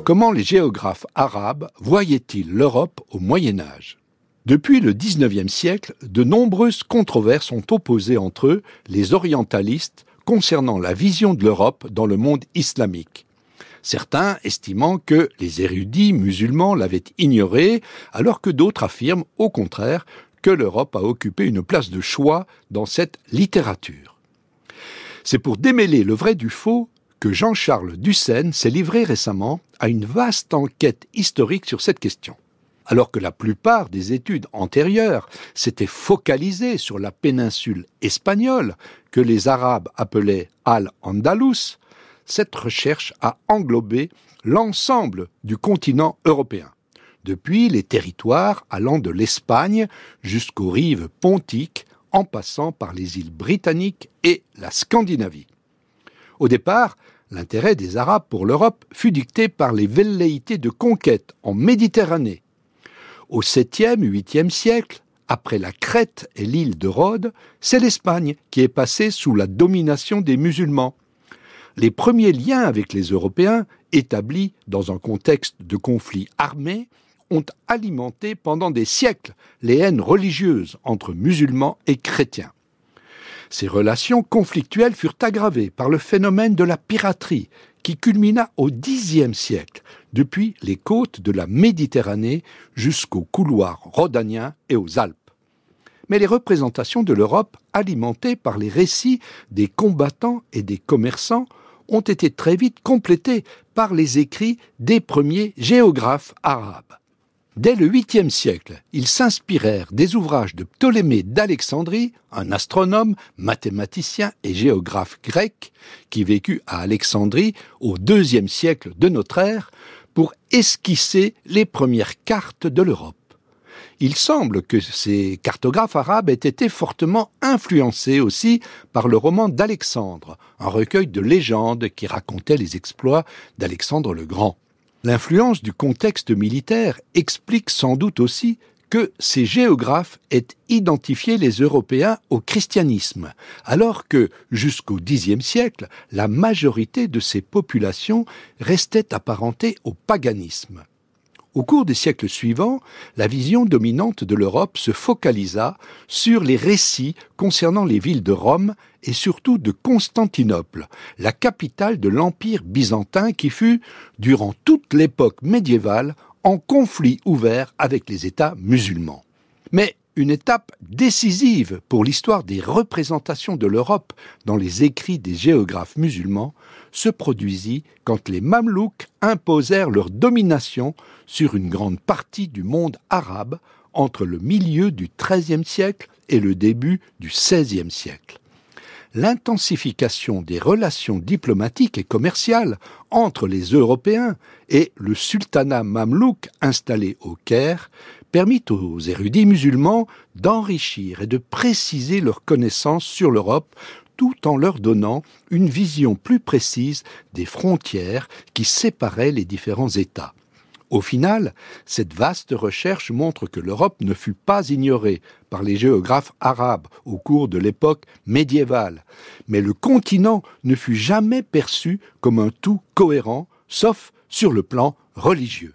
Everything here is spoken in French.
Comment les géographes arabes voyaient-ils l'Europe au Moyen-Âge ? Depuis le XIXe siècle, de nombreuses controverses ont opposé entre eux les orientalistes concernant la vision de l'Europe dans le monde islamique. Certains estimant que les érudits musulmans l'avaient ignorée, alors que d'autres affirment, au contraire, que l'Europe a occupé une place de choix dans cette littérature. C'est pour démêler le vrai du faux que Jean-Charles Dussène s'est livré récemment à une vaste enquête historique sur cette question. Alors que la plupart des études antérieures s'étaient focalisées sur la péninsule espagnole, que les Arabes appelaient Al-Andalus, cette recherche a englobé l'ensemble du continent européen, depuis les territoires allant de l'Espagne jusqu'aux rives pontiques, en passant par les îles britanniques et la Scandinavie. Au départ, l'intérêt des Arabes pour l'Europe fut dicté par les velléités de conquête en Méditerranée. Au 7e, 8e siècle, après la Crète et l'île de Rhodes, c'est l'Espagne qui est passée sous la domination des musulmans. Les premiers liens avec les Européens, établis dans un contexte de conflit armé, ont alimenté pendant des siècles les haines religieuses entre musulmans et chrétiens. Ces relations conflictuelles furent aggravées par le phénomène de la piraterie, qui culmina au Xe siècle, depuis les côtes de la Méditerranée jusqu'aux couloirs rhodaniens et aux Alpes. Mais les représentations de l'Europe, alimentées par les récits des combattants et des commerçants, ont été très vite complétées par les écrits des premiers géographes arabes. Dès le 8e siècle, ils s'inspirèrent des ouvrages de Ptolémée d'Alexandrie, un astronome, mathématicien et géographe grec qui vécut à Alexandrie au 2e siècle de notre ère, pour esquisser les premières cartes de l'Europe. Il semble que ces cartographes arabes aient été fortement influencés aussi par le roman d'Alexandre, un recueil de légendes qui racontait les exploits d'Alexandre le Grand. L'influence du contexte militaire explique sans doute aussi que ces géographes aient identifié les Européens au christianisme, alors que, jusqu'au Xe siècle, la majorité de ces populations restait apparentée au paganisme. Au cours des siècles suivants, la vision dominante de l'Europe se focalisa sur les récits concernant les villes de Rome et surtout de Constantinople, la capitale de l'Empire byzantin qui fut, durant toute l'époque médiévale, en conflit ouvert avec les États musulmans. Mais une étape décisive pour l'histoire des représentations de l'Europe dans les écrits des géographes musulmans se produisit quand les Mamelouks imposèrent leur domination sur une grande partie du monde arabe entre le milieu du XIIIe siècle et le début du XVIe siècle. L'intensification des relations diplomatiques et commerciales entre les Européens et le sultanat mamelouk installé au Caire permit aux érudits musulmans d'enrichir et de préciser leurs connaissances sur l'Europe tout en leur donnant une vision plus précise des frontières qui séparaient les différents États. Au final, cette vaste recherche montre que l'Europe ne fut pas ignorée par les géographes arabes au cours de l'époque médiévale, mais le continent ne fut jamais perçu comme un tout cohérent, sauf sur le plan religieux.